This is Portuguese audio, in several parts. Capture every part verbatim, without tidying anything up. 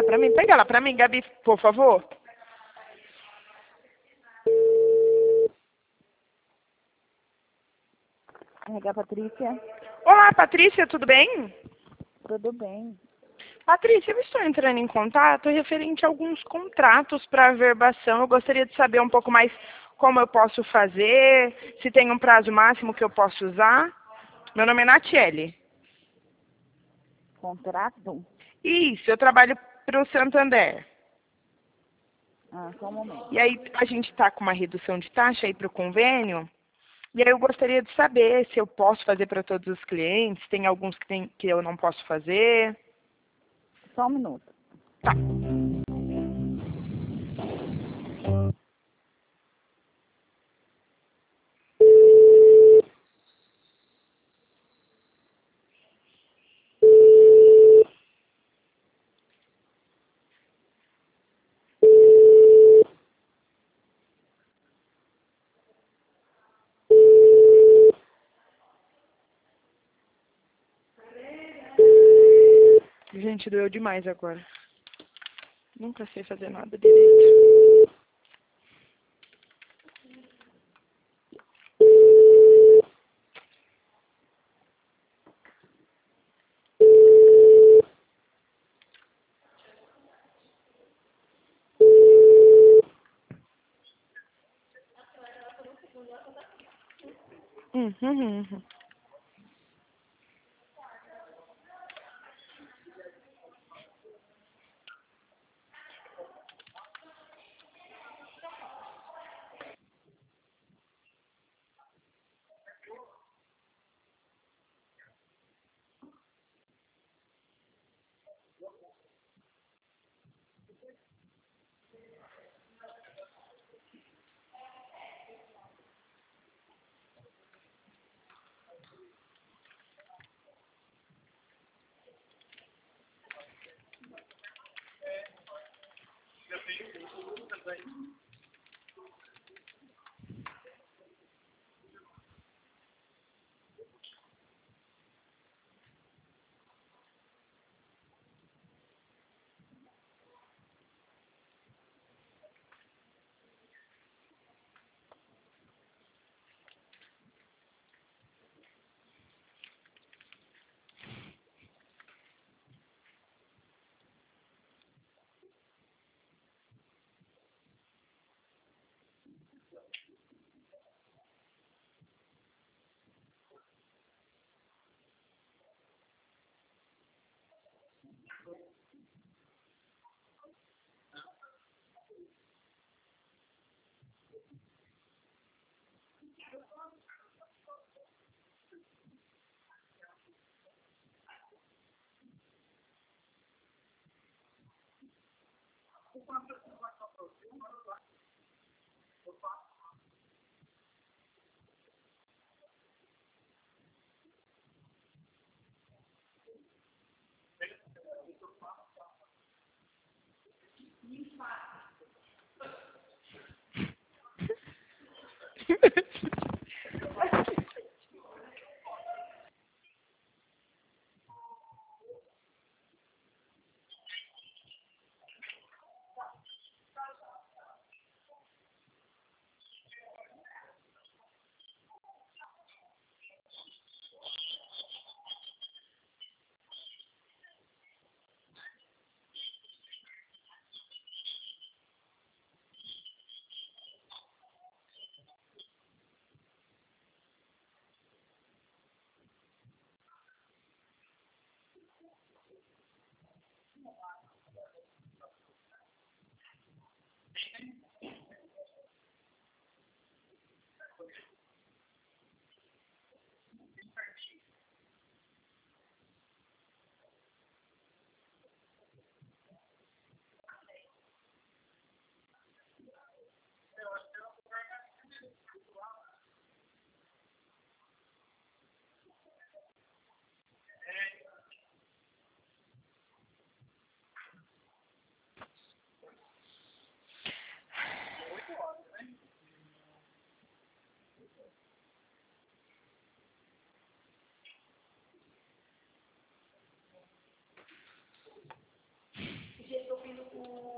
pra mim. Pega ela pra mim, Gabi, por favor. R H Patrícia, Olá, Patrícia, tudo bem? tudo bem? Patrícia, eu estou entrando em contato referente a alguns contratos para averbação. Eu gostaria de saber um pouco mais como eu posso fazer, se tem um prazo máximo que eu posso usar. Meu nome é Natiele. Contrato? Isso, eu trabalho para o Santander. Ah, só um momento. E aí a gente está com uma redução de taxa aí para o convênio. E aí eu gostaria de saber se eu posso fazer para todos os clientes, tem alguns que, tem, que eu não posso fazer. Só um minuto. Tá. Gente, doeu demais agora. Nunca sei fazer nada direito. Uhum, uhum.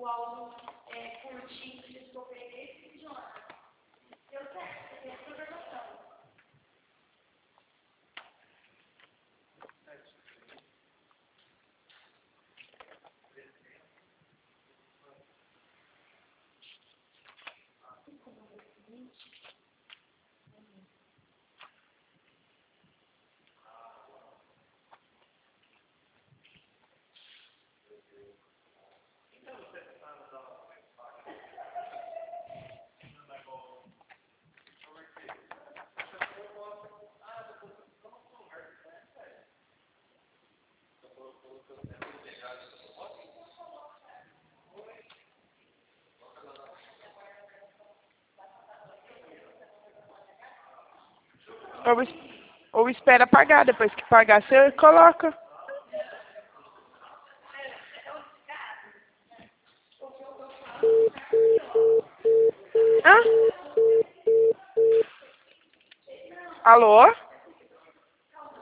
Ou, es- ou espera pagar, depois que pagar você coloca. Hã? Alô?